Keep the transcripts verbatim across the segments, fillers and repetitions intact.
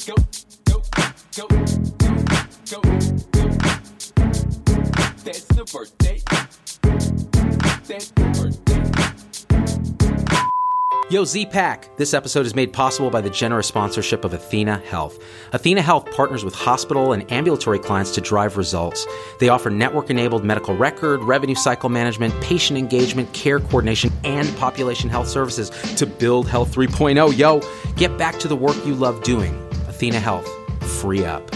go, go, go, go, go, go. That's the birthday. That's the birthday. Yo, Z-Pack! This episode is made possible by the generous sponsorship of Athena Health. Athena Health partners with hospital and ambulatory clients to drive results. They offer network-enabled medical record, revenue cycle management, patient engagement, care coordination, and population health services to build Health three point oh. Yo, get back to the work you love doing. Athena Health. Free up.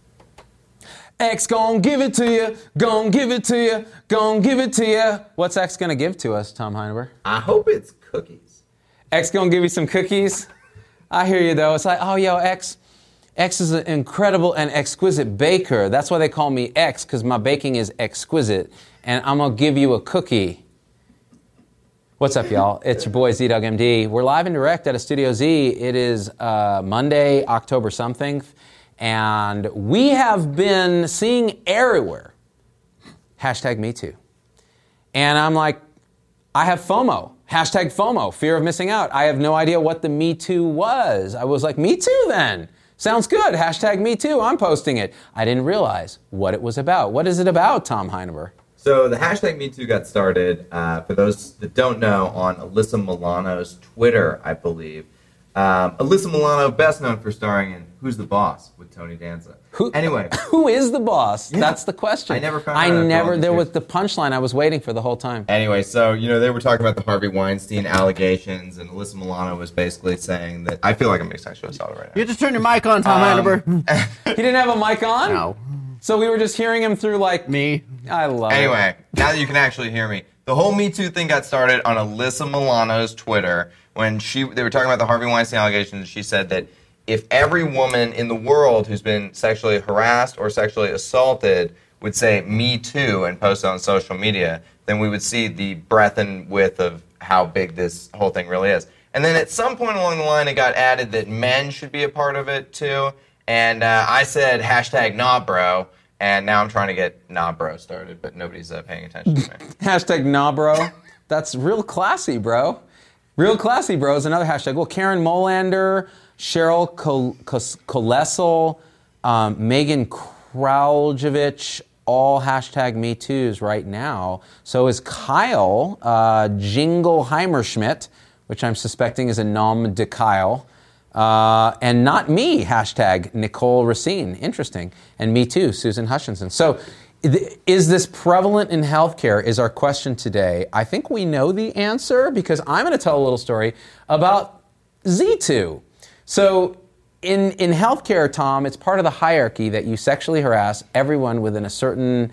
X gon' give it to you, gon' give it to you, gon' give it to you. What's X gonna give to us, Tom Heineber? I hope it's cookies. X gonna give you some cookies? I hear you though. It's like, oh, yo, X, X is an incredible and exquisite baker. That's why they call me X, because my baking is exquisite. And I'm gonna give you a cookie. What's up, y'all? It's your boy Z-Dog M D. We're live and direct at a Studio Z. It is uh, Monday, October something, and we have been seeing everywhere hashtag Me Too. And I'm like, I have FOMO. Hashtag FOMO, fear of missing out. I have no idea what the Me Too was. I was like, Me Too then. Sounds good. Hashtag Me Too. I'm posting it. I didn't realize what it was about. What is it about, Tom Heineber? So the hashtag Me Too got started, uh, for those that don't know, on Alyssa Milano's Twitter, I believe. Um, Alyssa Milano, best known for starring in Who's the Boss with Tony Danza. Who, anyway. Who is the boss? Yeah. That's the question. I never found I out. I never, there was the punchline I was waiting for the whole time. Anyway, so, you know, they were talking about the Harvey Weinstein allegations, and Alyssa Milano was basically saying that, I feel like I'm being sexually assaulted right now. You just turn your mic on, Tom Um, Heineber. He didn't have a mic on? No. So we were just hearing him through like... Me. I love it. Anyway, now that you can actually hear me, the whole Me Too thing got started on Alyssa Milano's Twitter when she they were talking about the Harvey Weinstein allegations, and she said that if every woman in the world who's been sexually harassed or sexually assaulted would say Me Too and post it on social media, then we would see the breadth and width of how big this whole thing really is. And then at some point along the line, it got added that men should be a part of it too. And uh, I said hashtag nah bro, and now I'm trying to get nah bro started, but nobody's uh, paying attention to me. Hashtag nah bro. That's real classy, bro. Real classy, bro, is another hashtag. Well, Karen Molander, Cheryl Kolessel, um, Megan Kraljevich, all hashtag Me Too's right now. So is Kyle uh, Jingleheimerschmidt, which I'm suspecting is a nom de Kyle. Uh, and not me, hashtag Nicole Racine. Interesting. And Me Too, Susan Hutchinson. So th- is this prevalent in healthcare is our question today. I think we know the answer because I'm going to tell a little story about Z two. So in, in healthcare, Tom, it's part of the hierarchy that you sexually harass everyone within a certain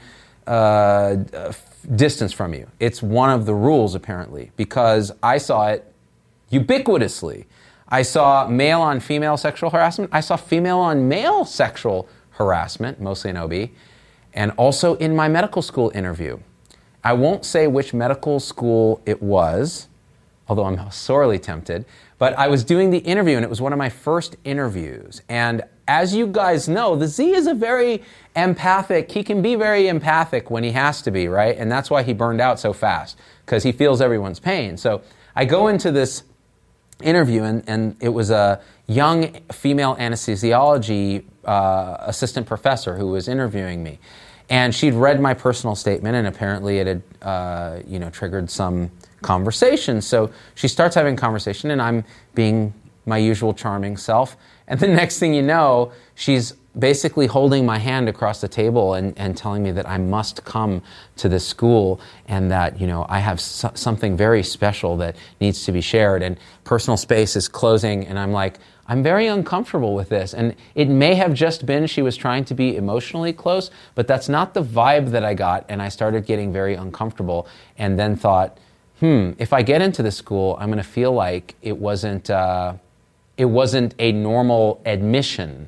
uh, distance from you. It's one of the rules, apparently, because I saw it ubiquitously. I saw male on female sexual harassment. I saw female on male sexual harassment, mostly in O B, and also in my medical school interview. I won't say which medical school it was, although I'm sorely tempted, but I was doing the interview, and it was one of my first interviews. And as you guys know, the Z is a very empathic, he can be very empathic when he has to be, right? And that's why he burned out so fast, because he feels everyone's pain. So I go into this interview, and, and it was a young female anesthesiology uh, assistant professor who was interviewing me. And she'd read my personal statement, and apparently it had uh, you know, triggered some conversation. So she starts having conversation, and I'm being my usual charming self. And the next thing you know, she's basically holding my hand across the table and, and telling me that I must come to this school and that, you know, I have so- something very special that needs to be shared, and personal space is closing, and I'm like, I'm very uncomfortable with this. And it may have just been she was trying to be emotionally close, but that's not the vibe that I got, and I started getting very uncomfortable and then thought, hmm, if I get into this school, I'm going to feel like it wasn't, uh, it wasn't a normal admission.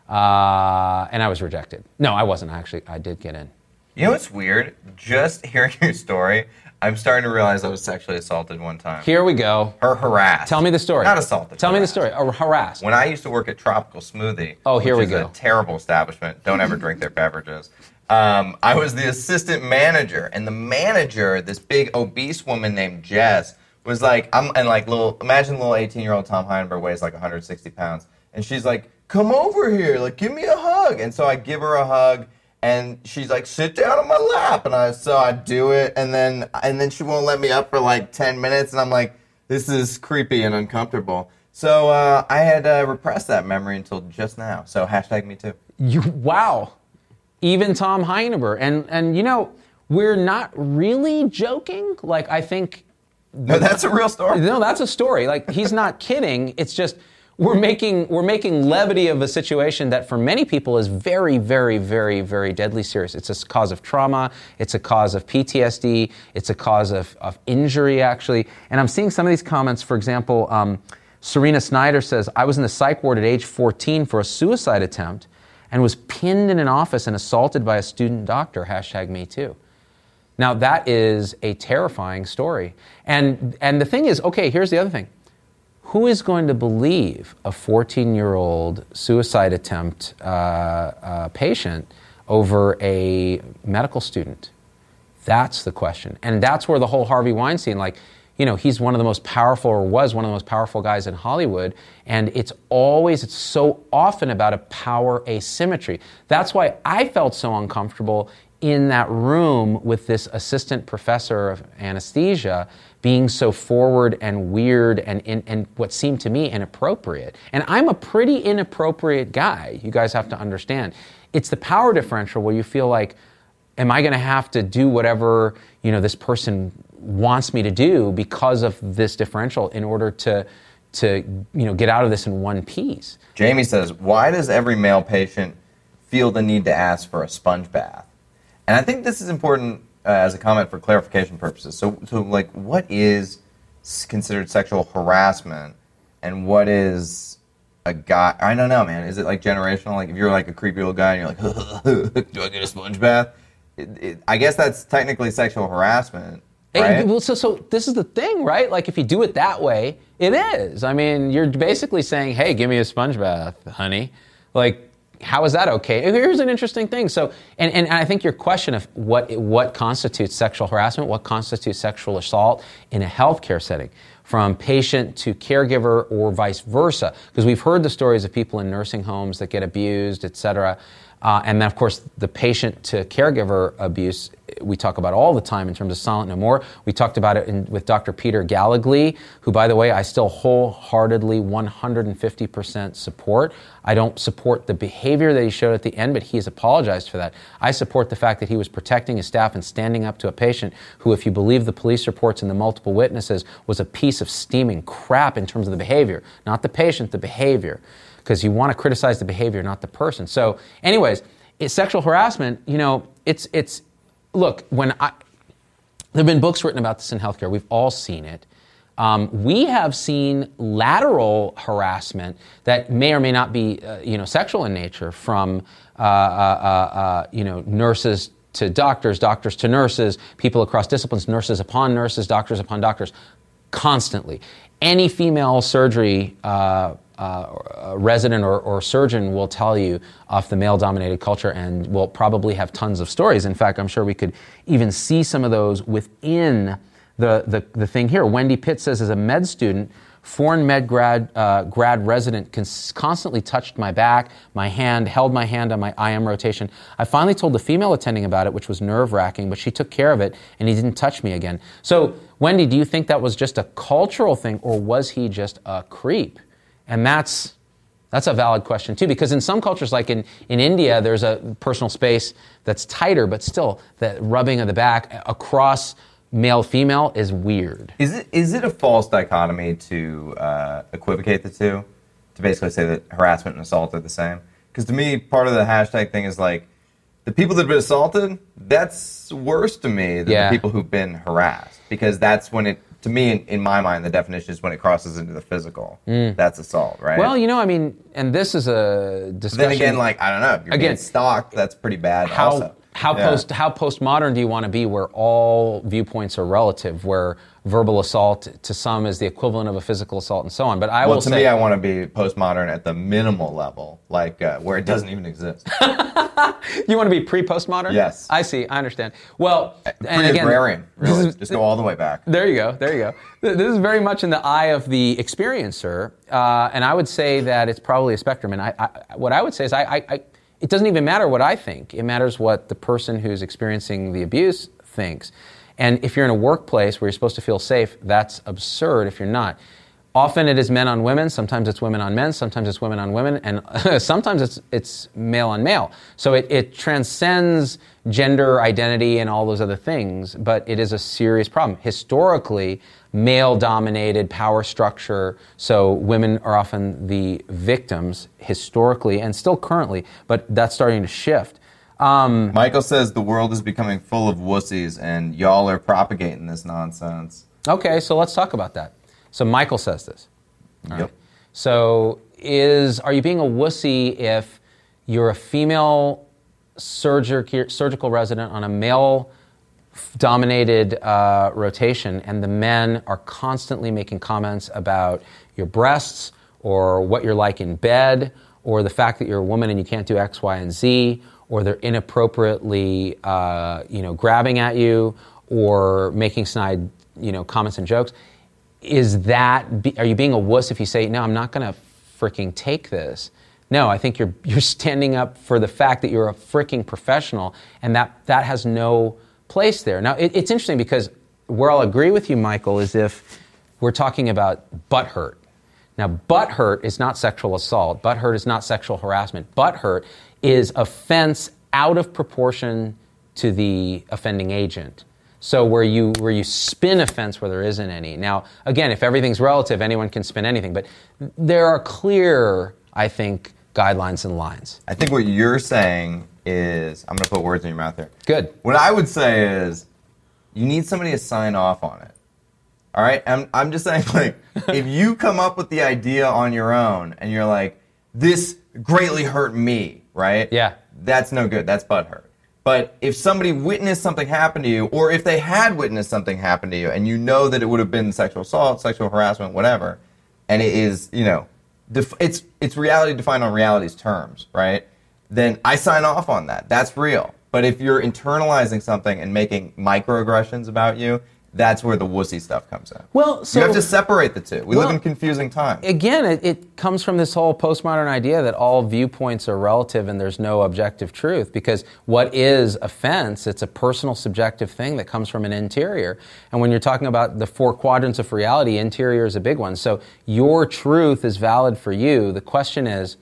Uh, and I was rejected. No, I wasn't actually. I did get in. You know what's weird? Just hearing your story, I'm starting to realize I was sexually assaulted one time. Here we go. Or harassed. Tell me the story. Not assaulted. Tell harassed. me the story. Or harassed. When I used to work at Tropical Smoothie, oh, here which we is go. a terrible establishment. Don't ever drink their beverages. Um, I was the assistant manager, and the manager, this big obese woman named Jess, was like, I'm and like little. Imagine little eighteen-year-old Tom Heineber weighs like one hundred sixty pounds, and she's like come over here, like give me a hug. And so I give her a hug, and she's like, sit down on my lap. And I so I do it, and then and then she won't let me up for like ten minutes, and I'm like, this is creepy and uncomfortable. So uh, I had uh, repressed that memory until just now. So hashtag me too. You, wow. Even Tom Heineber. And, and, you know, we're not really joking. Like, I think... No, that's a real story. No, that's a story. Like, he's not kidding. It's just we're making we're making levity of a situation that for many people is very, very, very, very deadly serious. It's a cause of trauma. It's a cause of P T S D. It's a cause of, of injury, actually. And I'm seeing some of these comments. For example, um, Serena Snyder says, I was in the psych ward at age fourteen for a suicide attempt and was pinned in an office and assaulted by a student doctor, hashtag me too. Now, that is a terrifying story. And and the thing is, okay, here's the other thing. Who is going to believe a fourteen-year-old suicide attempt uh, uh, patient over a medical student? That's the question. And that's where the whole Harvey Weinstein, like, you know, he's one of the most powerful, or was one of the most powerful guys in Hollywood, and it's always, it's so often about a power asymmetry. That's why I felt so uncomfortable in that room with this assistant professor of anesthesia being so forward and weird and, and, and what seemed to me inappropriate. And I'm a pretty inappropriate guy, you guys have to understand. It's the power differential where you feel like, am I going to have to do whatever, you know, this person wants me to do because of this differential in order to, to, you know, get out of this in one piece? Jamie says, why does every male patient feel the need to ask for a sponge bath? And I think this is important uh, as a comment for clarification purposes. So, so, like, what is considered sexual harassment, and what is a guy? I don't know, man. Is it like generational? Like, if you're like a creepy old guy and you're like, do I get a sponge bath? It, it, I guess that's technically sexual harassment. Right? Hey, well, so, so this is the thing, right? Like, if you do it that way, it is. I mean, you're basically saying, hey, give me a sponge bath, honey. Like, how is that okay? Here's an interesting thing. So, and, and I think your question of what what constitutes sexual harassment, what constitutes sexual assault in a healthcare setting, from patient to caregiver or vice versa, because we've heard the stories of people in nursing homes that get abused, et cetera. Uh, and then, of course, the patient to caregiver abuse, we talk about all the time in terms of Silent No More. We talked about it in, with Doctor Peter Gallegly, who, by the way, I still wholeheartedly one hundred fifty percent support. I don't support the behavior that he showed at the end, but he has apologized for that. I support the fact that he was protecting his staff and standing up to a patient who, if you believe the police reports and the multiple witnesses, was a piece of steaming crap in terms of the behavior. Not the patient, the behavior. Because you want to criticize the behavior, not the person. So, anyways, it's sexual harassment, you know, it's, it's, look, when I, there have been books written about this in healthcare. We've all seen it. Um, we have seen lateral harassment that may or may not be, uh, you know, sexual in nature, from, uh, uh, uh, you know, nurses to doctors, doctors to nurses, people across disciplines, nurses upon nurses, doctors upon doctors, constantly. Any female surgery uh, uh, resident or, or surgeon will tell you off the male-dominated culture, and will probably have tons of stories. In fact, I'm sure we could even see some of those within the, the, the thing here. Wendy Pitt says, as a med student, foreign med grad, uh, grad resident cons- constantly touched my back, my hand, held my hand on my I M rotation. I finally told the female attending about it, which was nerve-wracking, but she took care of it, and he didn't touch me again. So, Wendy, do you think that was just a cultural thing, or was he just a creep? And that's that's a valid question, too, because in some cultures, like in, in India, there's a personal space that's tighter, but still, the rubbing of the back across male-female is weird. Is it is it a false dichotomy to uh, equivocate the two? To basically say that harassment and assault are the same? Because to me, part of the hashtag thing is like, the people that have been assaulted, that's worse to me than yeah. the people who've been harassed. Because that's when it, to me, in, in my mind, the definition is when it crosses into the physical. Mm. That's assault, right? Well, you know, I mean, and this is a discussion. But then again, like, I don't know, if you're again, being stalked, that's pretty bad how, also. How, yeah. post, how postmodern do you want to be, where all viewpoints are relative, where verbal assault to some is the equivalent of a physical assault and so on? But I well, will to say, me, I want to be postmodern at the minimal level, like uh, where it doesn't even exist. You want to be pre-postmodern? Yes. I see. I understand. Well, and again, Pre-agrarian, really. this is- Just go all the way back. There you go. There you go. Th- This is very much in the eye of the experiencer, uh, and I would say that it's probably a spectrum. And I, I, what I would say is, I, I, I, it doesn't even matter what I think. It matters what the person who's experiencing the abuse thinks. And if you're in a workplace where you're supposed to feel safe, that's absurd if you're not. Often it is men on women, sometimes it's women on men, sometimes it's women on women, and sometimes it's it's male on male. So it, it transcends gender identity and all those other things, but it is a serious problem. Historically, male-dominated power structure, so women are often the victims historically and still currently, but that's starting to shift. Um, Michael says the world is becoming full of wussies, and y'all are propagating this nonsense. okay, so let's talk about that. So Michael says this. All Yep. right. So is are you being a wussy if you're a female surgic, surgical resident on a male-dominated uh, rotation, and the men are constantly making comments about your breasts or what you're like in bed, or the fact that you're a woman and you can't do X, Y, and Z, or they're inappropriately, uh, you know, grabbing at you, or making snide, you know, comments and jokes? Is that, be, are you being a wuss if you say, no, I'm not going to freaking take this? No, I think you're you're standing up for the fact that you're a freaking professional, and that, that has no place there. Now, it, it's interesting because where I'll agree with you, Michael, is if we're talking about butt hurt. Now, butt hurt is not sexual assault. Butt hurt is not sexual harassment. Butt hurt is offense out of proportion to the offending agent. So where you where you spin offense where there isn't any. Now, again, if everything's relative, anyone can spin anything. But there are clear, I think, guidelines and lines. I think what you're saying is, I'm going to put words in your mouth here. Good. What I would say is, you need somebody to sign off on it. All right? I'm, I'm just saying, like, if you come up with the idea on your own and you're like, this greatly hurt me, right? Yeah. That's no good. That's butt hurt. But if somebody witnessed something happen to you, or if they had witnessed something happen to you, and you know that it would have been sexual assault, sexual harassment, whatever, and it is, you know, def- it's it's reality defined on reality's terms, right? Then I sign off on that. That's real. But if you're internalizing something and making microaggressions about you, that's where the wussy stuff comes in. Well, so you have to separate the two. We Well, live in confusing times. Again, it, it comes from this whole postmodern idea that all viewpoints are relative and there's no objective truth, because what is offense? It's a personal subjective thing that comes from an interior. And when you're talking about the four quadrants of reality, interior is a big one. So your truth is valid for you. The question is,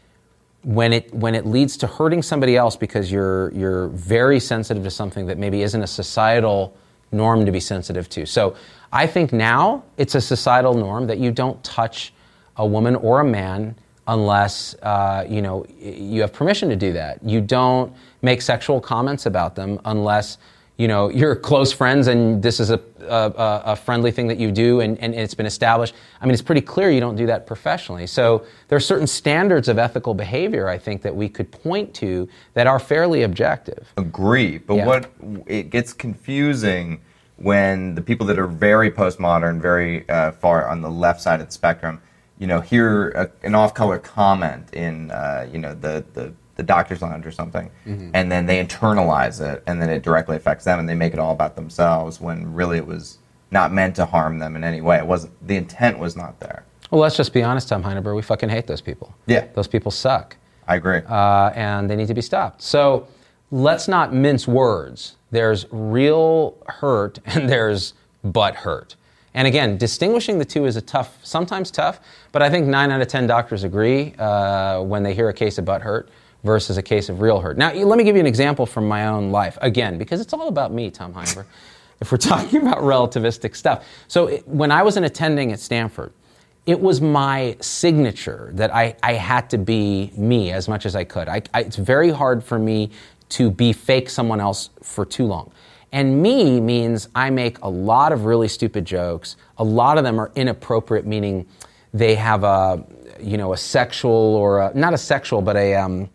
when it when it leads to hurting somebody else because you're you're very sensitive to something that maybe isn't a societal norm to be sensitive to. So I think now it's a societal norm that you don't touch a woman or a man unless uh, you know you have permission to do that. You don't make sexual comments about them unless you know you're close friends and this is a a, a friendly thing that you do and, and it's been established. I mean, it's pretty clear you don't do that professionally. So there are certain standards of ethical behavior, I think, that we could point to that are fairly objective. Agree, but Yeah. what it gets confusing when the people that are very postmodern, very uh, far on the left side of the spectrum, you know, hear a, an off-color comment in, uh, you know, the, the the doctor's lounge or something, mm-hmm. and then they internalize it, and then it directly affects them, and they make it all about themselves when really it was not meant to harm them in any way. It wasn't. The intent was not there. Well, let's just be honest, Tom Heineberg. We fucking hate those people. Yeah. Those people suck. I agree. Uh, and they need to be stopped. So let's not mince words. There's real hurt and there's butt hurt. And again, distinguishing the two is a tough, sometimes tough, but I think nine out of ten doctors agree uh, when they hear a case of butt hurt versus a case of real hurt. Now, let me give you an example from my own life. Again, because it's all about me, Tom Heineberg, if we're talking about relativistic stuff. So it, when I was an attending at Stanford, it was my signature that I, I had to be me as much as I could. I, I, it's very hard for me to be fake someone else for too long. And me means I make a lot of really stupid jokes. A lot of them are inappropriate, meaning they have a, you know, a sexual or a, not a sexual, but a, um,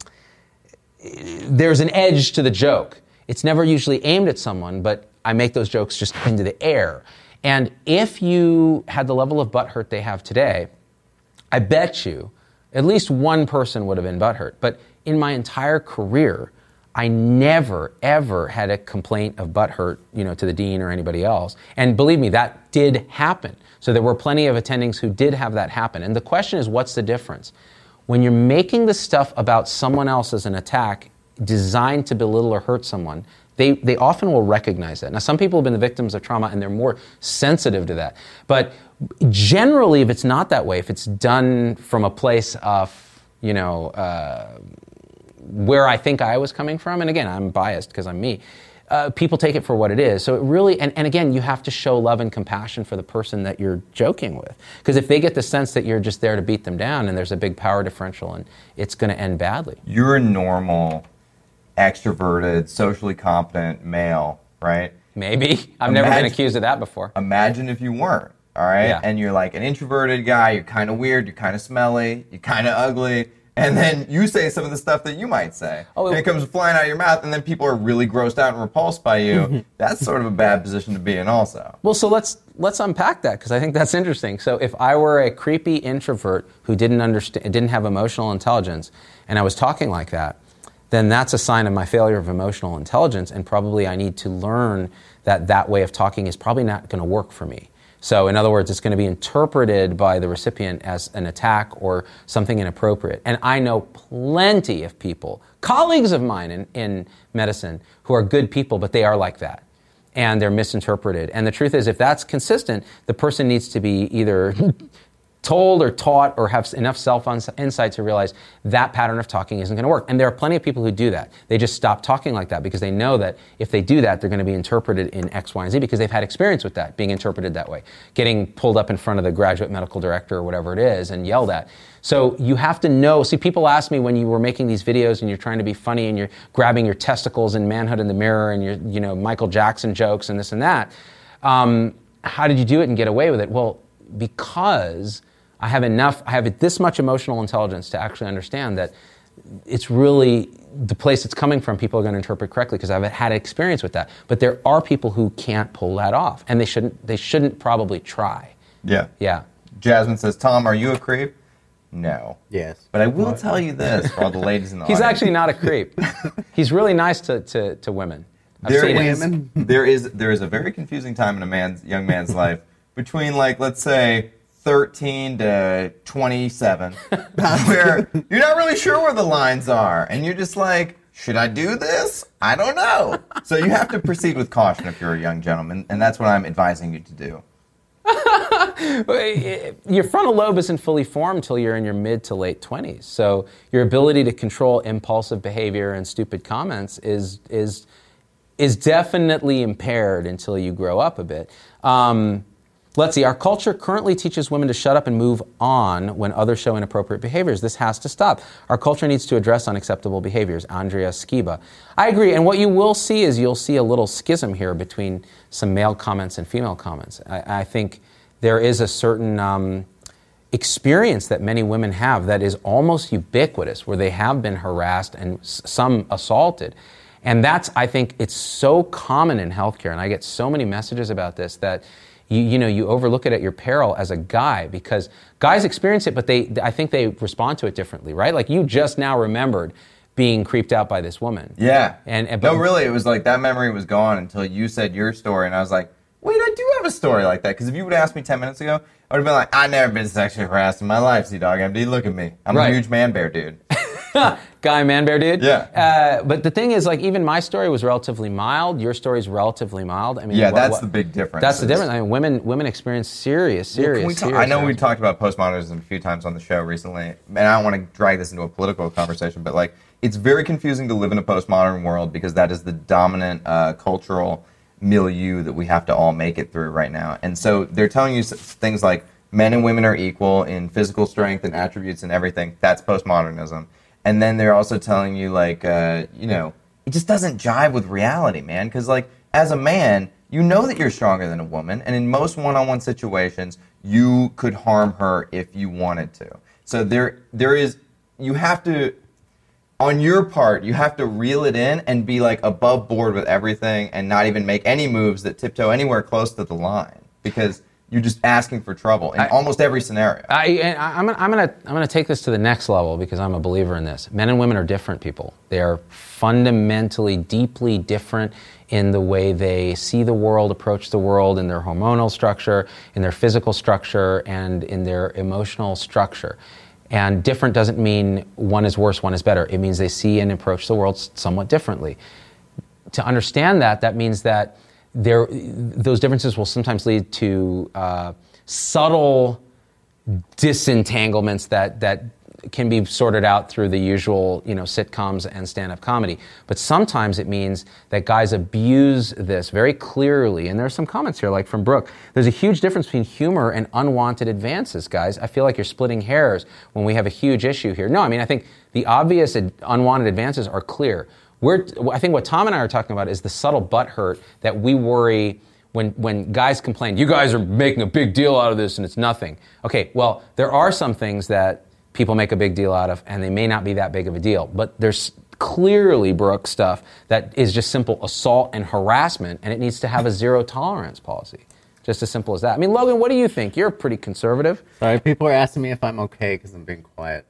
there's an edge to the joke. It's never usually aimed at someone, but I make those jokes just into the air. And if you had the level of butthurt they have today, I bet you at least one person would have been butthurt. But in my entire career, I never, ever had a complaint of butt hurt, you know, to the dean or anybody else. And believe me, that did happen. So there were plenty of attendings who did have that happen. And the question is, what's the difference? When you're making the stuff about someone else as an attack designed to belittle or hurt someone, they, they often will recognize that. Now, some people have been the victims of trauma and they're more sensitive to that. But generally, if it's not that way, if it's done from a place of, you know, uh, where I think I was coming from, and again, I'm biased because I'm me, uh, people take it for what it is. So it really, and, and again, you have to show love and compassion for the person that you're joking with. Because if they get the sense that you're just there to beat them down and there's a big power differential, and it's going to end badly. You're a normal, extroverted, socially competent male, right? Maybe. I've never been accused of that before. Imagine if you weren't, all right? Yeah. And you're like an introverted guy, you're kind of weird, you're kind of smelly, you're kind of ugly, and then you say some of the stuff that you might say. Oh, it, and it comes flying out of your mouth, and then people are really grossed out and repulsed by you. That's sort of a bad position to be in also. Well, so let's let's unpack that, because I think that's interesting. So if I were a creepy introvert who didn't understand, didn't have emotional intelligence, and I was talking like that, then that's a sign of my failure of emotional intelligence, and probably I need to learn that that way of talking is probably not going to work for me. So in other words, it's going to be interpreted by the recipient as an attack or something inappropriate. And I know plenty of people, colleagues of mine in, in medicine, who are good people, but they are like that. And they're misinterpreted. And the truth is, if that's consistent, the person needs to be either told or taught or have enough self-insight to realize that pattern of talking isn't going to work. And there are plenty of people who do that. They just stop talking like that because they know that if they do that, they're going to be interpreted in X, Y, and Z because they've had experience with that, being interpreted that way, getting pulled up in front of the graduate medical director or whatever it is and yelled at. So you have to know. See, people ask me when you were making these videos and you're trying to be funny and you're grabbing your testicles in Manhood in the Mirror and you're, you know, Michael Jackson jokes and this and that, um, how did you do it and get away with it? Well, because I have enough, I have this much emotional intelligence to actually understand that it's really the place it's coming from, people are going to interpret correctly because I've had experience with that. But there are people who can't pull that off, and they shouldn't, they shouldn't probably try. Yeah. Yeah. Jasmine says, Tom, are you a creep? No. Yes. But I will tell you this for all the ladies in the He's audience. actually not a creep. He's really nice to, to, to women. I've There seen it. is, there is there is a very confusing time in a man's young man's life between, like, let's say thirteen to twenty-seven, where you're not really sure where the lines are, and you're just like, should I do this? I don't know. So you have to proceed with caution if you're a young gentleman, and that's what I'm advising you to do. Your frontal lobe isn't fully formed until you're in your mid to late twenties. So your ability to control impulsive behavior and stupid comments is is is definitely impaired until you grow up a bit. Um, let's see. Our culture currently teaches women to shut up and move on when others show inappropriate behaviors. This has to stop. Our culture needs to address unacceptable behaviors. Andrea Skiba. I agree. And what you will see is you'll see a little schism here between some male comments and female comments. I, I think there is a certain um, experience that many women have that is almost ubiquitous, where they have been harassed and s- some assaulted. And that's, I think, it's so common in healthcare, and I get so many messages about this that you, you know, you overlook it at your peril as a guy, because guys experience it, but they, I think they respond to it differently, right? Like you just now remembered being creeped out by this woman. Yeah. And, and but, no, really, it was like that memory was gone until you said your story, and I was like, wait, I do have a story like that. Because if you would have asked me ten minutes ago, I would have been like, I've never been sexually harassed in my life, C-Dog M D. Look at me. I'm Right. a huge man bear dude. Guy, man, bear dude. Yeah. Uh, but the thing is, like, even my story was relatively mild. Your story is relatively mild. I mean, Yeah, what- that's what- the big difference. That's the is- difference. I mean, women women experience serious, Well, serious. can we talk- serious I know we harassment. talked about postmodernism a few times on the show recently, and I don't want to drag this into a political conversation, but like, it's very confusing to live in a postmodern world because that is the dominant uh, cultural milieu that we have to all make it through right now. And so they're telling you s- things like men and women are equal in physical strength and attributes and everything. That's postmodernism. And then they're also telling you, like, uh, you know, it just doesn't jive with reality, man. Because, like, as a man, you know that you're stronger than a woman. And in most one-on-one situations, you could harm her if you wanted to. So there, there is, you have to, on your part, you have to reel it in and be, like, above board with everything and not even make any moves that tiptoe anywhere close to the line. Because you're just asking for trouble in I, almost every scenario. I, and I, I'm gonna, I'm gonna, I'm gonna take this to the next level because I'm a believer in this. Men and women are different people. They are fundamentally, deeply different in the way they see the world, approach the world, in their hormonal structure, in their physical structure, and in their emotional structure. And different doesn't mean one is worse, one is better. It means they see and approach the world somewhat differently. To understand that, that means that there, those differences will sometimes lead to uh, subtle disentanglements that that can be sorted out through the usual, you know, sitcoms and stand-up comedy. But sometimes it means that guys abuse this very clearly. And there's some comments here, like from Brooke. There's a huge difference between humor and unwanted advances, guys. I feel like you're splitting hairs when we have a huge issue here. No, I mean, I think the obvious ad- unwanted advances are clear. We're, I think what Tom and I are talking about is the subtle butthurt that we worry when when guys complain, you guys are making a big deal out of this and it's nothing. Okay, well, there are some things that people make a big deal out of, and they may not be that big of a deal. But there's clearly, Brooke, stuff that is just simple assault and harassment, and it needs to have a zero tolerance policy. Just as simple as that. I mean, Logan, what do you think? You're pretty conservative. Sorry, people are asking me if I'm okay because I'm being quiet.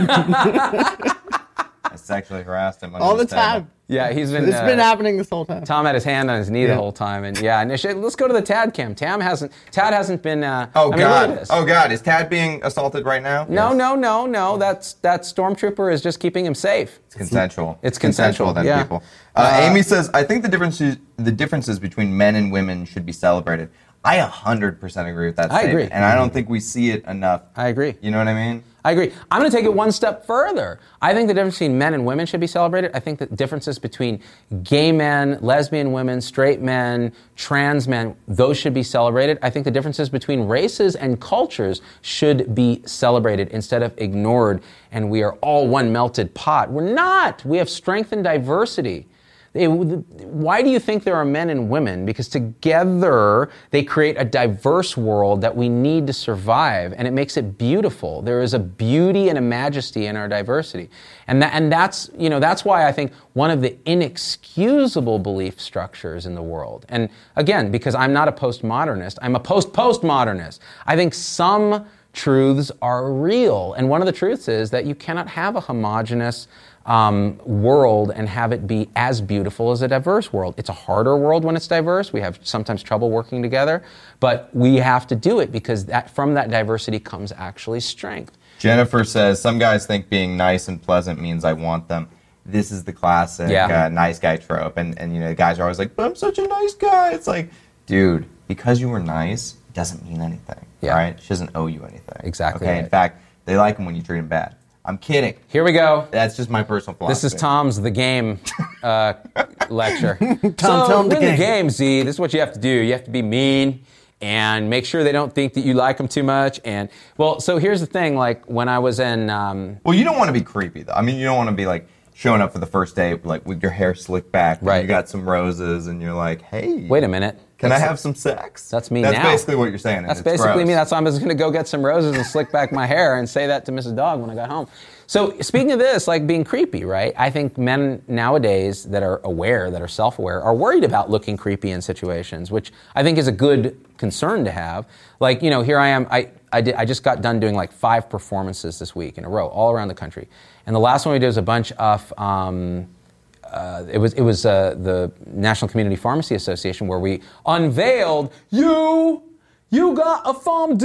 I sexually harassed him all the time. Yeah, he's been. It's uh, been happening this whole time. Tom had his hand on his knee Yeah. the whole time, and yeah, and it should, let's go to the Tad cam. Tam hasn't. Tad hasn't been. Uh, Oh I mean, look at God! this. Oh God! Is Tad being assaulted right now? No, Yes. no, no, no. That's that stormtrooper is just keeping him safe. It's consensual. It's consensual, then, yeah. people. Uh, Uh, Amy says, I think the differences the differences between men and women should be celebrated. I one hundred percent agree with that I statement. agree. And I don't think we see it enough. I agree. You know what I mean? I agree. I'm going to take it one step further. I think the difference between men and women should be celebrated. I think the differences between gay men, lesbian women, straight men, trans men, those should be celebrated. I think the differences between races and cultures should be celebrated instead of ignored, and we are all one melted pot. We're not. We have strength and diversity. They, why do you think there are men and women? Because together they create a diverse world that we need to survive, and it makes it beautiful. There is a beauty and a majesty in our diversity, and that, and that's you know that's why I think one of the inexcusable belief structures in the world. And again, because I'm not a postmodernist, I'm a post-postmodernist. I think some truths are real, and one of the truths is that you cannot have a homogeneous Um, world and have it be as beautiful as a diverse world. It's a harder world when it's diverse. We have sometimes trouble working together, but we have to do it because that from that diversity comes actually strength. Jennifer says, some guys think being nice and pleasant means I want them. This is the classic Yeah. uh, nice guy trope. And, and, you know, the guys are always like, but I'm such a nice guy. It's like, dude, because you were nice doesn't mean anything. Yeah. All right? She doesn't owe you anything. Exactly Okay. right. In fact, they like him when you treat him bad. I'm kidding. Here we go. That's just my personal philosophy. This is Tom's The Game uh, lecture. Tom, so, tell him the win the game. game, Z. This is what you have to do. You have to be mean and make sure they don't think that you like them too much. And, well, so here's the thing. Like, when I was in... Um, Well, you don't want to be creepy, though. I mean, you don't want to be, like, showing up for the first date, like, with your hair slicked back. And Right. you got some roses, and you're like, hey. wait a minute. Can I That's- have some sex? That's me That's now. basically what you're saying. and That's it's basically gross. me. That's why I was going to go get some roses and slick back my hair and say that to Missus Dog when I got home. So speaking of this, like being creepy, right? I think men nowadays that are aware, that are self-aware, are worried about looking creepy in situations, which I think is a good concern to have. Like, you know, here I am. I I, did, I just got done doing like five performances this week in a row, all around the country. And the last one we did was a bunch of. Um, Uh, it was it was uh, the National Community Pharmacy Association where we unveiled you you got a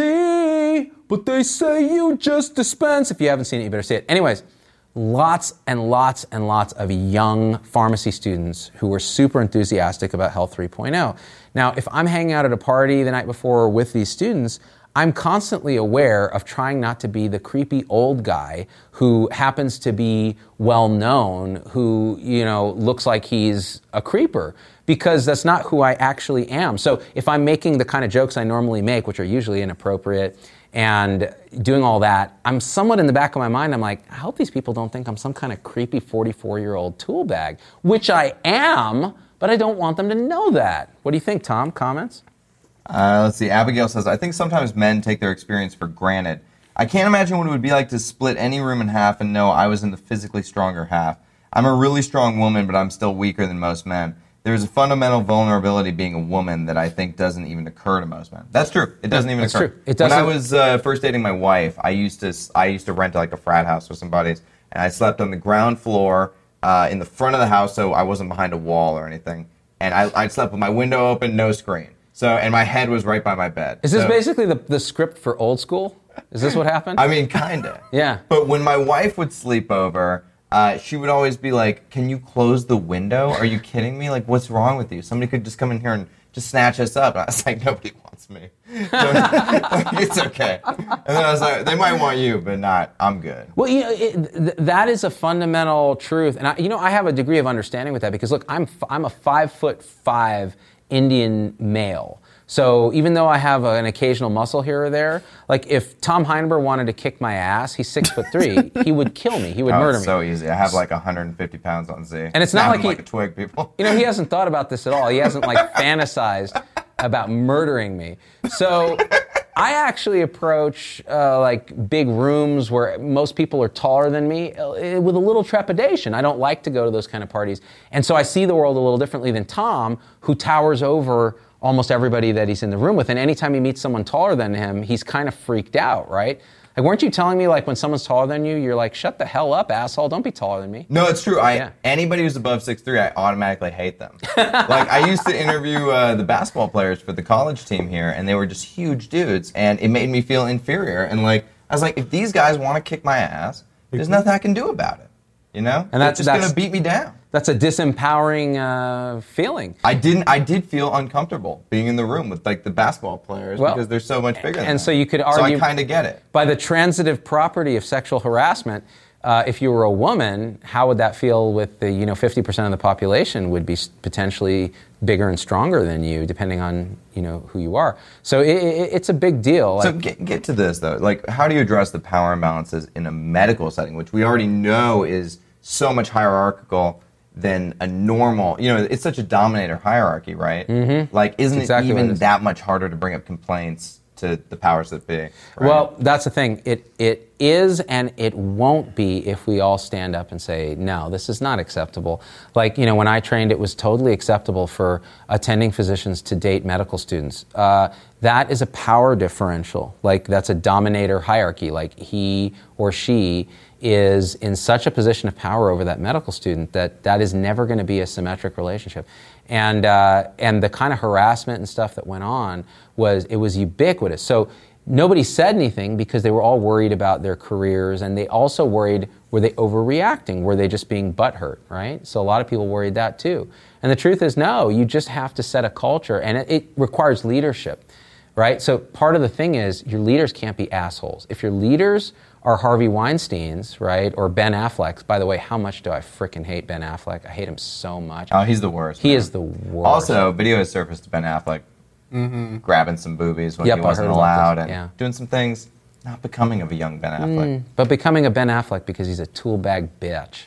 PharmD, but they say you just dispense. If you haven't seen it, you better see it. Anyways, lots and lots and lots of young pharmacy students who were super enthusiastic about Health three point oh. Now, if I'm hanging out at a party the night before with these students, I'm constantly aware of trying not to be the creepy old guy who happens to be well known, who, you know, looks like he's a creeper, because that's not who I actually am. So if I'm making the kind of jokes I normally make, which are usually inappropriate, and doing all that, I'm somewhat in the back of my mind, I'm like, I hope these people don't think I'm some kind of creepy forty-four-year-old tool bag, which I am, but I don't want them to know that. What do you think, Tom? Comments? Uh, let's see. Abigail says, I think sometimes men take their experience for granted. I can't imagine what it would be like to split any room in half and know I was in the physically stronger half. I'm a really strong woman, but I'm still weaker than most men. there's a fundamental vulnerability being a woman that I think doesn't even occur to most men. That's true. It doesn't even That's occur. true. It when I doesn't- was uh, first dating my wife, I used to I used to rent like a frat house with some buddies, and I slept on the ground floor uh, in the front of the house, so I wasn't behind a wall or anything. And I I slept with my window open, no screen. So and my head was right by my bed. Is this So- basically the, the script for Old School? Is this what happened? I mean, kinda. Yeah. But when my wife would sleep over, uh, she would always be like, "Can you close the window? Are you kidding me? Like, what's wrong with you? Somebody could just come in here and just snatch us up." And I was like, "Nobody wants me. Like, it's okay." And then I was like, "They might want you, but not. I'm good." Well, you know, it, th- that is a fundamental truth, and I, you know, I have a degree of understanding with that because look, I'm f- I'm a five foot five Indian male. So even though I have a, an occasional muscle here or there, like if Tom Heinberg wanted to kick my ass, he's six foot three, he would kill me. He would Oh, murder it's me. so easy. I have like one hundred fifty pounds on Z. And it's not Snap like him he- like a twig, people. You know, he hasn't thought about this at all. He hasn't like fantasized about murdering me. So I actually approach uh, like big rooms where most people are taller than me uh, with a little trepidation. I don't like to go to those kind of parties. And so I see the world a little differently than Tom, who towers over almost everybody that he's in the room with. And anytime he meets someone taller than him, he's kind of freaked out, right? Like, weren't you telling me, like, when someone's taller than you, you're like, shut the hell up, asshole, don't be taller than me. No, it's true. I Yeah. Anybody who's above six three, I automatically hate them. Like, I used to interview uh, the basketball players for the college team here, and they were just huge dudes, and it made me feel inferior. And, like, I was like, if these guys want to kick my ass, there's nothing I can do about it. You know? And that's- They're just that's- going to beat me down. That's a disempowering uh, feeling. I didn't. I did feel uncomfortable being in the room with like the basketball players Well, because they're so much bigger. than and I so am. you could So argue- I kind of get it. By the transitive property of sexual harassment, uh, if you were a woman, how would that feel with the, you know, fifty percent of the population would be s- potentially bigger and stronger than you, depending on, you know, who you are. So it, it, it's a big deal. So Like, get, get to this though. Like, how do you address the power imbalances in a medical setting, which we already know is so much hierarchical than a normal? You know, it's such a dominator hierarchy, right? Mm-hmm. Like, isn't exactly it what it even is. that much harder to bring up complaints to the powers that be? Right? Well, that's the thing. It it is and it won't be if we all stand up and say, no, this is not acceptable. Like, you know, when I trained, it was totally acceptable for attending physicians to date medical students. Uh, that is a power differential. Like, that's a dominator hierarchy. Like, he or she is in such a position of power over that medical student that that is never going to be a symmetric relationship. And uh, and the kind of harassment and stuff that went on was, it was ubiquitous. So nobody said anything because they were all worried about their careers, and they also worried, were they overreacting? Were they just being butthurt, right? So a lot of people worried that too. And the truth is, no, you just have to set a culture, and it, it requires leadership, right? So part of the thing is, your leaders can't be assholes. If your leaders are Harvey Weinstein's, right, or Ben Affleck's. By the way, how much do I frickin' hate Ben Affleck? I hate him so much. Oh, he's the worst. He man. is the worst. Also, video has surfaced to Ben Affleck grabbing some boobies when Yep, he I wasn't heard about allowed this, and yeah. doing some things not becoming of a young Ben Affleck. But becoming a Ben Affleck because he's a tool bag bitch.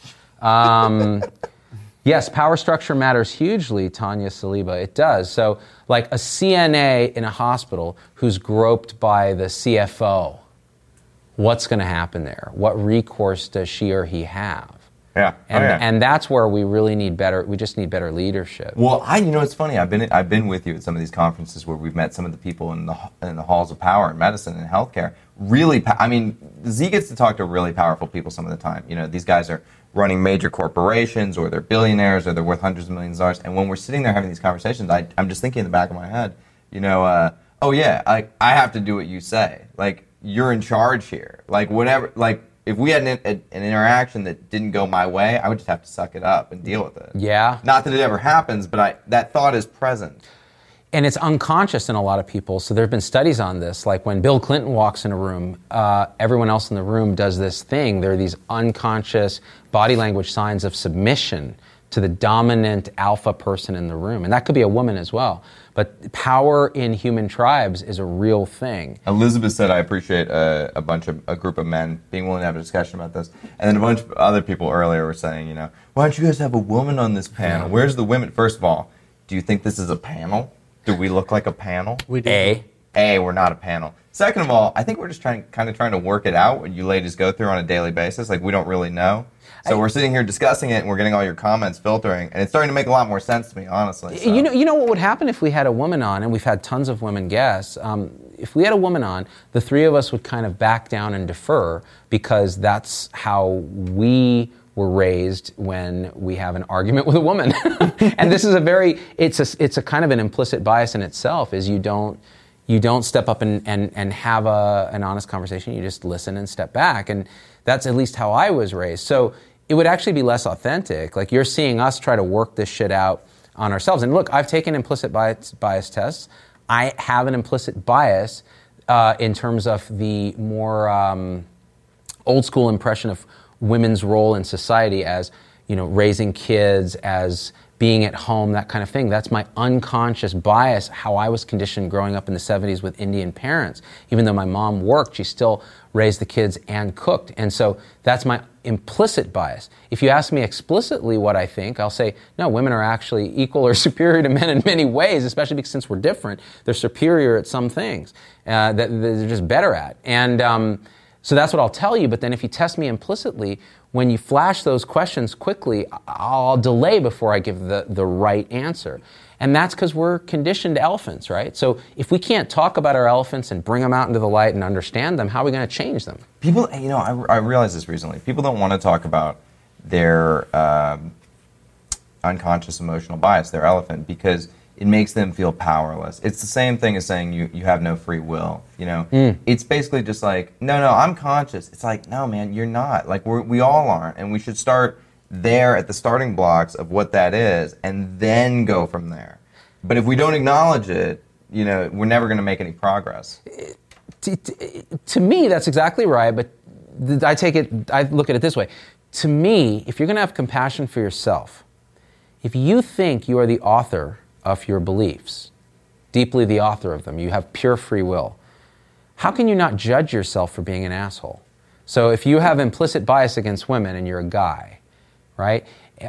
Um, yes, power structure matters hugely, Tanya Saliba. It does. So, like a C N A in a hospital who's groped by the C F O, what's going to happen there? What recourse does she or he have? Yeah. And, oh, yeah. and that's where we really need better, we just need better leadership. Well, I, you know, it's funny. I've been, I've been with you at some of these conferences where we've met some of the people in the in the halls of power in medicine and healthcare. Really, po- I mean, Z gets to talk to really powerful people some of the time. You know, these guys are running major corporations, or they're billionaires, or they're worth hundreds of millions of dollars. And when we're sitting there having these conversations, I, I'm just thinking in the back of my head, you know, uh, oh yeah, I, I have to do what you say. Like, you're in charge here. Like, whatever. Like, if we had an, an interaction that didn't go my way, I would just have to suck it up and deal with it. Yeah. Not that it ever happens, but I, that thought is present. And it's unconscious in a lot of people. So there have been studies on this. Like when Bill Clinton walks in a room, uh, everyone else in the room does this thing. There are these unconscious body language signs of submission to the dominant alpha person in the room. And that could be a woman as well. But power in human tribes is a real thing. Elizabeth said, I appreciate a, a bunch of, a group of men being willing to have a discussion about this. And then a bunch of other people earlier were saying, you know, why don't you guys have a woman on this panel? Where's the women? First of all, do you think this is a panel? Do we look like a panel? We do. A. A, we're not a panel. Second of all, I think we're just trying, kind of trying to work it out what you ladies go through on a daily basis. Like, we don't really know. So I, we're sitting here discussing it, and we're getting all your comments filtering, and it's starting to make a lot more sense to me, honestly. So. You know, you know what would happen if we had a woman on, and we've had tons of women guests. Um, if we had a woman on, the three of us would kind of back down and defer, because that's how we were raised when we have an argument with a woman. And this is a very, it's a, it's a kind of an implicit bias in itself, is you don't, you don't step up and, and, and have a, an honest conversation. You just listen and step back. And that's at least how I was raised. So it would actually be less authentic. Like, you're seeing us try to work this shit out on ourselves. And look, I've taken implicit bias, bias tests. I have an implicit bias uh, in terms of the more um, old school impression of women's role in society as, you know, raising kids, as being at home, that kind of thing. That's my unconscious bias, how I was conditioned growing up in the seventies with Indian parents. Even though my mom worked, she still raised the kids and cooked. And so that's my implicit bias. If you ask me explicitly what I think, I'll say, no, women are actually equal or superior to men in many ways, especially because since we're different, they're superior at some things uh, that they're just better at. And um, so that's what I'll tell you. But then if you test me implicitly, when you flash those questions quickly, I'll delay before I give the, the right answer. And that's because we're conditioned elephants, right? So if we can't talk about our elephants and bring them out into the light and understand them, how are we going to change them? People, you know, I, I realized this recently. People don't want to talk about their um, unconscious emotional bias, their elephant, because it makes them feel powerless. It's the same thing as saying you, you have no free will, you know? Mm. It's basically just like, no, no, I'm conscious. It's like, no, man, you're not. Like, we're, we all aren't. And we should start there at the starting blocks of what that is and then go from there. But if we don't acknowledge it, you know, we're never going to make any progress. To, to, to me, that's exactly right, but th- I take it, I look at it this way. To me, if you're going to have compassion for yourself, if you think you are the author of your beliefs, deeply the author of them, you have pure free will, how can you not judge yourself for being an asshole? So if you have implicit bias against women and you're a guy, right,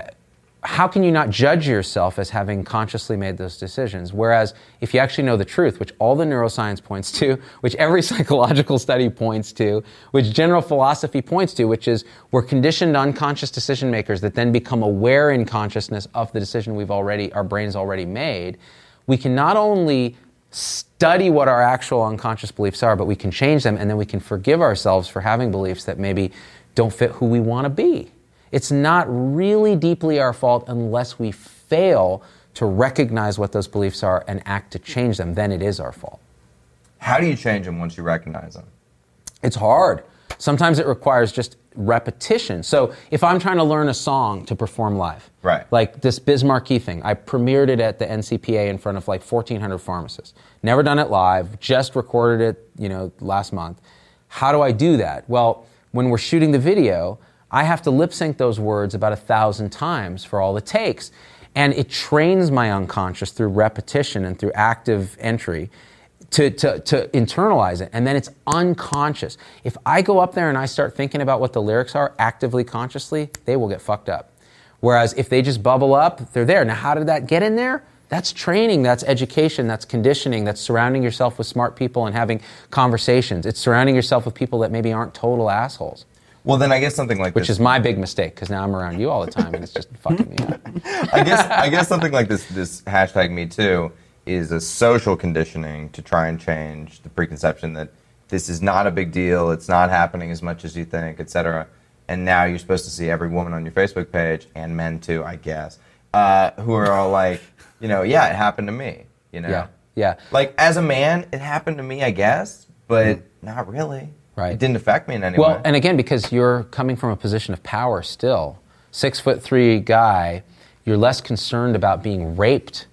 how can you not judge yourself as having consciously made those decisions? Whereas if you actually know the truth, which all the neuroscience points to, which every psychological study points to, which general philosophy points to, which is we're conditioned unconscious decision makers that then become aware in consciousness of the decision we've already, our brain's already made, we can not only study what our actual unconscious beliefs are, but we can change them, and then we can forgive ourselves for having beliefs that maybe don't fit who we want to be. It's not really deeply our fault unless we fail to recognize what those beliefs are and act to change them. Then it is our fault. How do you change them once you recognize them? It's hard. Sometimes it requires just repetition. So if I'm trying to learn a song to perform live, right, like this Biz Markie thing, I premiered it at the N C P A in front of like fourteen hundred pharmacists. Never done it live, just recorded it, you know, last month. How do I do that? Well, when we're shooting the video, I have to lip sync those words about a thousand times for all the takes. And it trains my unconscious through repetition and through active entry to, to, to internalize it. And then it's unconscious. If I go up there and I start thinking about what the lyrics are actively, consciously, they will get fucked up. Whereas if they just bubble up, they're there. Now, how did that get in there? That's training, that's education, that's conditioning, that's surrounding yourself with smart people and having conversations. It's surrounding yourself with people that maybe aren't total assholes. Well, then I guess something like Which this. is my big mistake, because now I'm around you all the time and it's just fucking me up. I guess I guess something like this, this hashtag Me Too is a social conditioning to try and change the preconception that this is not a big deal, it's not happening as much as you think, et cetera. And now you're supposed to see every woman on your Facebook page, and men too, I guess, uh, who are all like, you know, yeah, it happened to me, you know? Yeah, yeah. Like, as a man, it happened to me, I guess, but mm. not really. Right. It didn't affect me in any well, way. Well, and again, because you're coming from a position of power still, six foot three guy, you're less concerned about being raped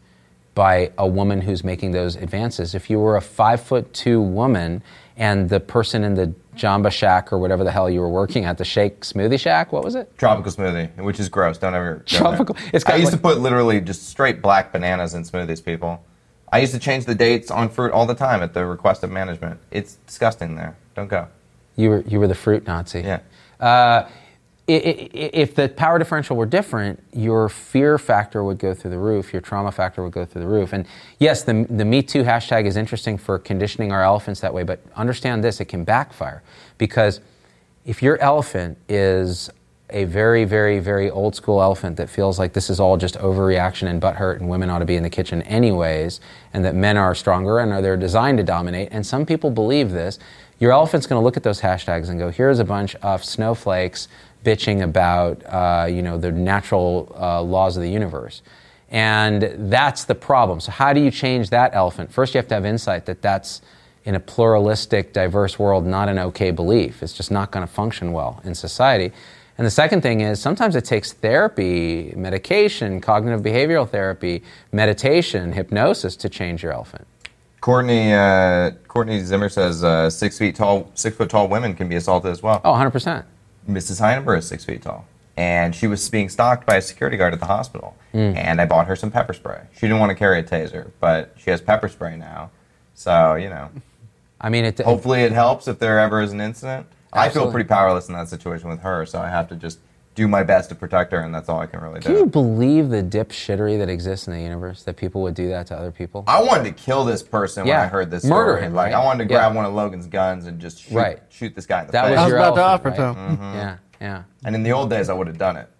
by a woman who's making those advances. If you were a five foot two woman and the person in the Jamba Shack or whatever the hell you were working at, the Shake Smoothie Shack, what was it? Tropical Smoothie, which is gross. Don't ever. Tropical. It's I used like, to put literally just straight black bananas in smoothies, people. I used to change the dates on fruit all the time at the request of management. It's disgusting there. Don't go. You were you were the fruit Nazi. Yeah. Uh, i- i- if the power differential were different, your fear factor would go through the roof, your trauma factor would go through the roof. And yes, the, the Me Too hashtag is interesting for conditioning our elephants that way, but understand this, it can backfire. Because if your elephant is a very, very, very old school elephant that feels like this is all just overreaction and butthurt and women ought to be in the kitchen anyways, and that men are stronger and are they're designed to dominate, and some people believe this, your elephant's going to look at those hashtags and go, here's a bunch of snowflakes bitching about uh, you know, the natural uh, laws of the universe. And that's the problem. So how do you change that elephant? First, you have to have insight that that's, in a pluralistic, diverse world, not an okay belief. It's just not going to function well in society. And the second thing is sometimes it takes therapy, medication, cognitive behavioral therapy, meditation, hypnosis to change your elephant. Courtney uh, Courtney Zimmer says uh, six feet tall, six foot tall women can be assaulted as well. Oh, one hundred percent. Missus Heineberg is six feet tall, and she was being stalked by a security guard at the hospital. Mm. And I bought her some pepper spray. She didn't want to carry a taser, but she has pepper spray now. So you know, I mean, it, hopefully it helps if there ever is an incident. Absolutely. I feel pretty powerless in that situation with her, so I have to just do my best to protect her, and that's all I can really do. Can you believe the dipshittery that exists in the universe, that people would do that to other people? I wanted to kill this person Yeah. when I heard this Murder story. him, Like, right? I wanted to grab Yeah. one of Logan's guns and just shoot, Right. shoot this guy in the That face. was I was your about to elephant, offer right? to. Mm-hmm. Yeah, yeah. And in the old days, I would have done it.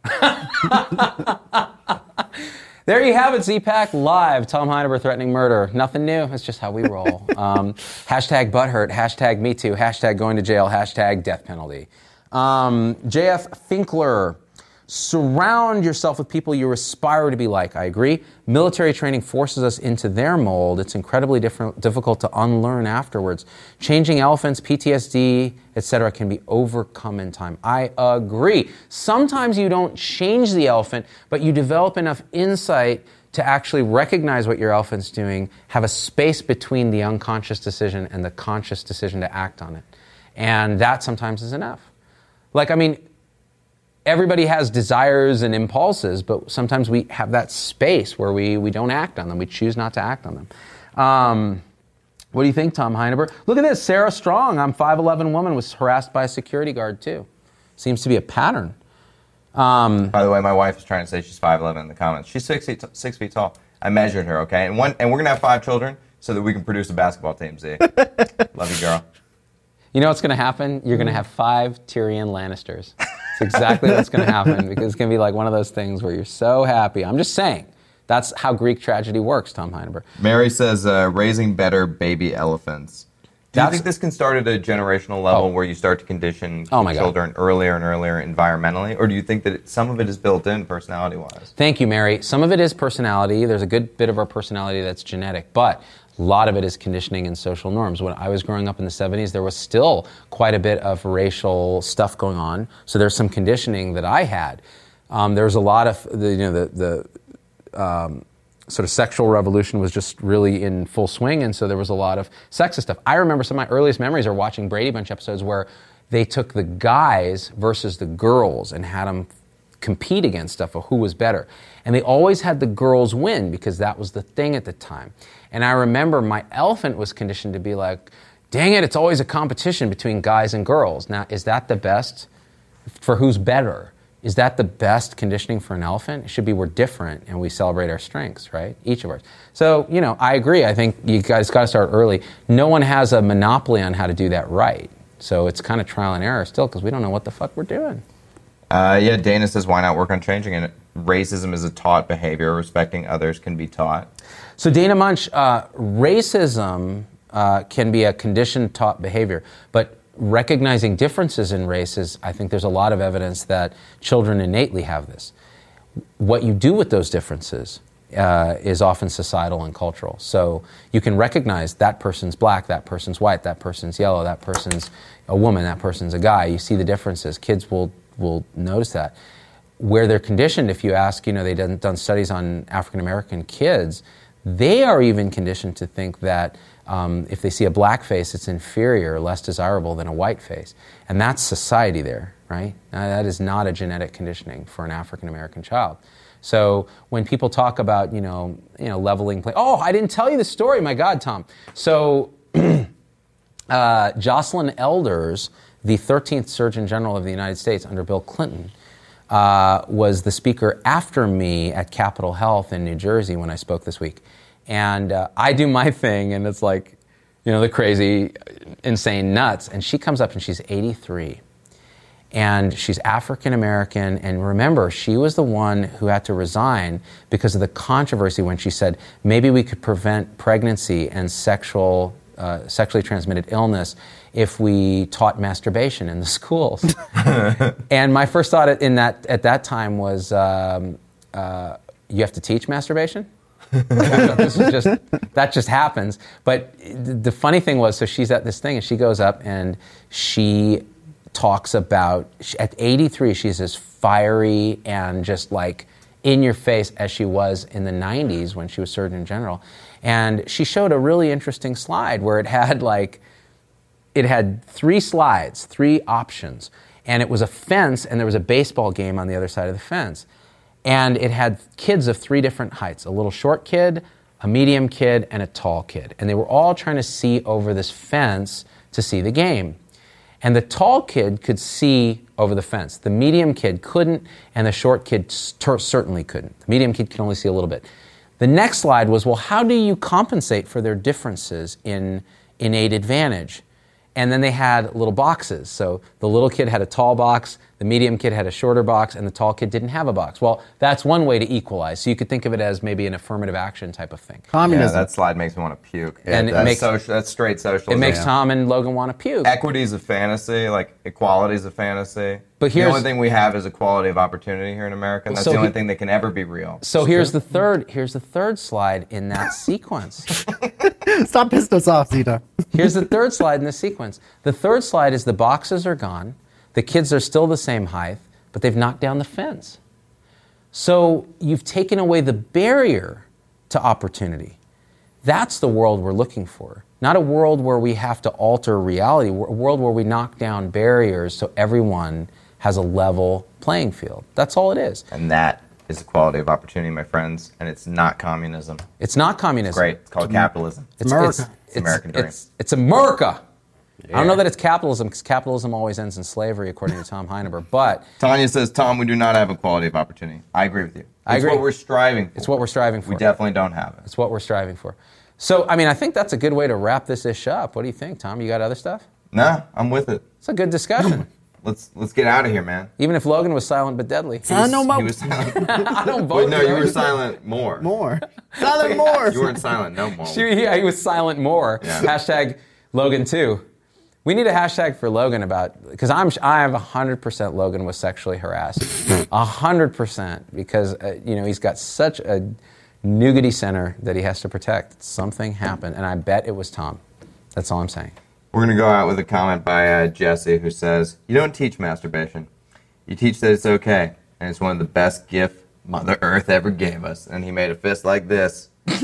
There you have it, Z-Pack Live. Tom Heineberg threatening murder. Nothing new. It's just how we roll. um, hashtag butthurt. Hashtag me too. Hashtag going to jail. Hashtag death penalty. Um, J F Finkler. Surround yourself with people you aspire to be like. I agree. Military training forces us into their mold. It's incredibly different, difficult to unlearn afterwards. Changing elephants, P T S D, et cetera can be overcome in time. I agree. Sometimes you don't change the elephant, but you develop enough insight to actually recognize what your elephant's doing, have a space between the unconscious decision and the conscious decision to act on it. And that sometimes is enough. Like, I mean, everybody has desires and impulses, but sometimes we have that space where we, we don't act on them. We choose not to act on them. Um, what do you think, Tom Heineberg? Look at this. Sarah Strong, I'm five eleven woman, was harassed by a security guard, too. Seems to be a pattern. Um, By the way, my wife is trying to say she's five eleven in the comments. She's six feet, six feet tall. I measured her, okay? And one, and we're going to have five children so that we can produce a basketball team, Z. Love you, girl. You know what's going to happen? You're going to have five Tyrion Lannisters. It's exactly what's going to happen, because it's going to be like one of those things where you're so happy. I'm just saying. That's how Greek tragedy works, Tom Heineberg. Mary says, uh, raising better baby elephants. Do That's- you think this can start at a generational level Oh. where you start to condition Oh my God. children earlier and earlier environmentally? Or do you think that it, some of it is built in personality-wise? Thank you, Mary. Some of it is personality. There's a good bit of our personality that's genetic, but a lot of it is conditioning and social norms. When I was growing up in the seventies, there was still quite a bit of racial stuff going on. So there's some conditioning that I had. Um, there was a lot of, the, you know, the, the um, sort of sexual revolution was just really in full swing, and so there was a lot of sexist stuff. I remember some of my earliest memories are watching Brady Bunch episodes where they took the guys versus the girls and had them compete against stuff of who was better. And they always had the girls win because that was the thing at the time. And I remember my elephant was conditioned to be like, dang it, it's always a competition between guys and girls. Now, is that the best for who's better? Is that the best conditioning for an elephant? It should be we're different and we celebrate our strengths, right? Each of ours. So, you know, I agree. I think you guys got to start early. No one has a monopoly on how to do that right. So it's kind of trial and error still because we don't know what the fuck we're doing. Uh, yeah, Dana says, why not work on changing it? Racism is a taught behavior. Respecting others can be taught. So Dana Munch, uh, racism uh, can be a conditioned taught behavior, but recognizing differences in races, I think there's a lot of evidence that children innately have this. What you do with those differences uh, is often societal and cultural. So you can recognize that person's black, that person's white, that person's yellow, that person's a woman, that person's a guy. You see the differences. Kids will will notice that. Where they're conditioned, if you ask, you know, they've done, done studies on African American kids, they are even conditioned to think that um, if they see a black face, it's inferior, less desirable than a white face. And that's society there, right? Now, that is not a genetic conditioning for an African American child. So when people talk about, you know, you know, leveling play, oh, I didn't tell you the story, my God, Tom. So uh, Jocelyn Elders, the thirteenth Surgeon General of the United States under Bill Clinton, uh, was the speaker after me at Capitol Health in New Jersey when I spoke this week. And uh, I do my thing, and it's like, you know, the crazy, insane nuts. And she comes up and she's eighty-three. And she's African American. And remember, she was the one who had to resign because of the controversy when she said, maybe we could prevent pregnancy and sexual, uh, sexually transmitted illness if we taught masturbation in the schools. And my first thought in that, at that time was, um, uh, you have to teach masturbation? This is just, that just happens. But the funny thing was, so she's at this thing and she goes up and she talks about, at eighty-three, she's as fiery and just like in your face as she was in the nineties when she was Surgeon General. And she showed a really interesting slide where it had like, it had three slides, three options. And it was a fence and there was a baseball game on the other side of the fence. And it had kids of three different heights, a little short kid, a medium kid, and a tall kid. And they were all trying to see over this fence to see the game. And the tall kid could see over the fence. The medium kid couldn't, and the short kid st- certainly couldn't. The medium kid could only see a little bit. The next slide was, well, how do you compensate for their differences in innate advantage? And then they had little boxes. So the little kid had a tall box, the medium kid had a shorter box, and the tall kid didn't have a box. Well, that's one way to equalize. So you could think of it as maybe an affirmative action type of thing. Communism. Yeah, that slide makes me want to puke. And Yeah, it that's, makes- social, that's straight socialism. It makes Yeah. Tom and Logan want to puke. Equity is a fantasy, like equality is a fantasy. But the here's- only thing we have is equality of opportunity here in America, and that's So the only he- thing that can ever be real. So here's the third. Here's the third slide in that sequence. Stop pissing us off, Zita. Here's the third slide in the sequence. The third slide is the boxes are gone, the kids are still the same height, but they've knocked down the fence. So you've taken away the barrier to opportunity. That's the world we're looking for. Not a world where we have to alter reality, a world where we knock down barriers so everyone has a level playing field. That's all it is. And that is equality of opportunity, my friends, and it's not communism. It's not communism. Great. It's called capitalism. It's America. It's, It's American dream. It's, it's America. I don't know that it's capitalism, because capitalism always ends in slavery, according to Tom Heineber. But Tanya says, Tom, we do not have equality of opportunity. I agree with you. It's I agree. what we're striving for. it's what we're striving for. We definitely don't have it. It's what we're striving for. So, I mean, I think that's a good way to wrap this ish up. What do you think, Tom? You got other stuff? Nah, I'm with it. It's a good discussion. Let's let's get out of here, man. Even if Logan was silent but deadly. I know He more. was silent. I don't vote. Wait, no, you Logan. were silent more. More. Silent more. You weren't silent no more. She- yeah, he was silent more. Yeah. Hashtag Logan too. We need a hashtag for Logan about, because I'm I have one hundred percent Logan was sexually harassed. one hundred percent, because uh, you know, he's got such a nougaty center that he has to protect. Something happened, and I bet it was Tom. That's all I'm saying. We're going to go out with a comment by uh, Jesse, who says, you don't teach masturbation. You teach that it's okay, and it's one of the best gifts Mother Earth ever gave us. And he made a fist like this.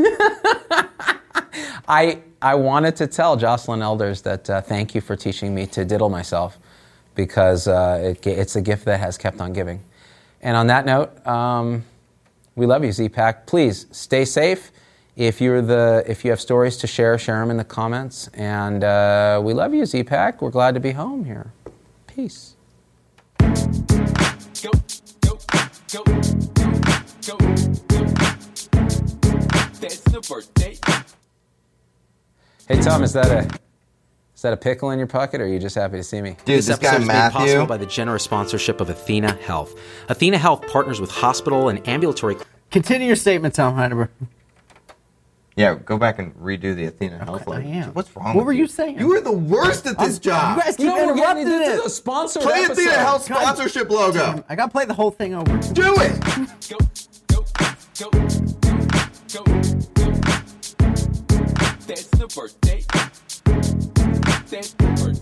I I wanted to tell Jocelyn Elders that uh, thank you for teaching me to diddle myself, because uh, it, it's a gift that has kept on giving. And on that note, um, we love you, Z-Pack. Please stay safe. If you're the if you have stories to share, share them in the comments. And uh, we love you, Z-Pack. We're glad to be home here. Peace. Go, go, go, go, go, go. That's the birthday. Hey, Tom, is that a is that a pickle in your pocket, or are you just happy to see me? Dude, This this guy episode is made Matthew. possible by the generous sponsorship of Athena Health. Athena Health partners with hospital and ambulatory. Continue your statement, Tom Heineber. Yeah, go back and redo the Athena Health I logo. am. What's wrong What with were you saying? You were the worst at this job. You guys keep No, we're getting- interrupting this it. is a sponsored Play episode. Athena Health God. sponsorship logo. I gotta play the whole thing over. Do it. Go, go, go, go, go, go. That's the birthday. That's the birthday.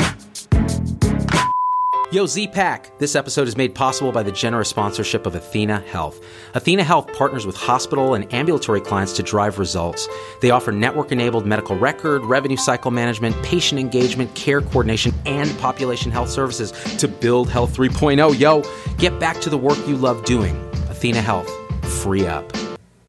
Yo, Z-Pack! This episode is made possible by the generous sponsorship of Athena Health. Athena Health partners with hospital and ambulatory clients to drive results. They offer network-enabled medical record, revenue cycle management, patient engagement, care coordination, and population health services to build Health three point oh. Yo, get back to the work you love doing. Athena Health. Free up.